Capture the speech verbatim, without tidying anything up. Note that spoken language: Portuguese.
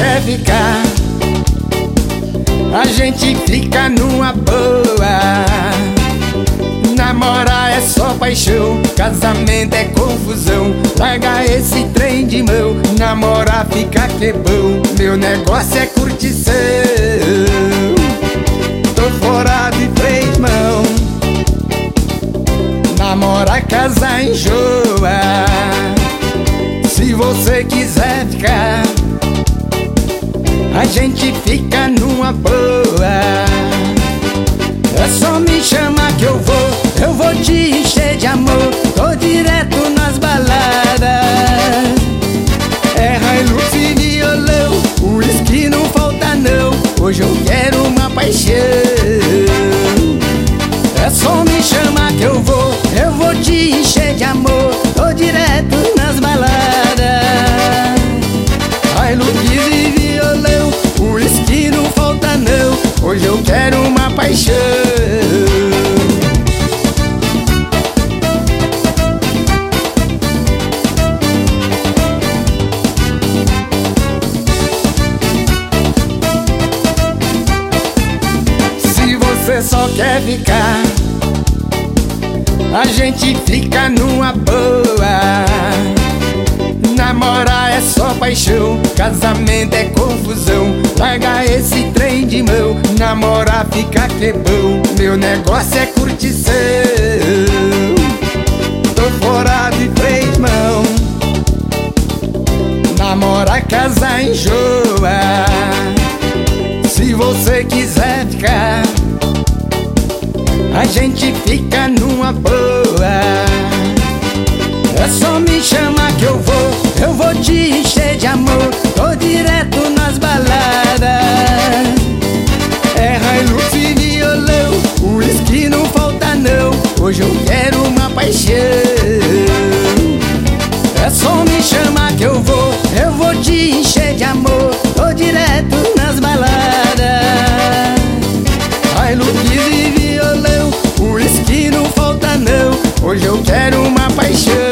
quer ficar, a gente fica numa boa. Namorar é só paixão, casamento é confusão. Larga esse trem de mão, namorar fica que é bom. Meu negócio é curtição, tô fora de três mãos. Namorar, casar, enjoa. Se você quiser ficar, a gente fica numa boa. É só me chamar que eu vou, eu vou te encher de amor. Tô direto nas baladas, é Hilux e violão, uísque não falta não. Hoje eu quero uma paixão. É só me chamar que eu vou, eu vou te encher de amor. Tô direto nas baladas, Hilux e violão, uísque não falta não. Hoje eu quero uma paixão. Se você só quer ficar, a gente fica numa boa. Namorar é só paixão, casamento é confusão. Larga esse trem de mão, namorar fica que é bom. Meu negócio é curtição, tô fora de três mãos. Namorar, casar, enjoa. Se você quiser ficar, a gente fica numa boa. É só me chamar que eu vou, eu vou te encher de amor. Tô direto nas baladas, é Hilux e violão, uísque não falta não. Hoje eu quero uma paixão. É só me chamar que eu vou, eu vou te encher de amor. Tô direto nas baladas, Hilux e violão, uísque não falta não. Hoje eu quero uma paixão.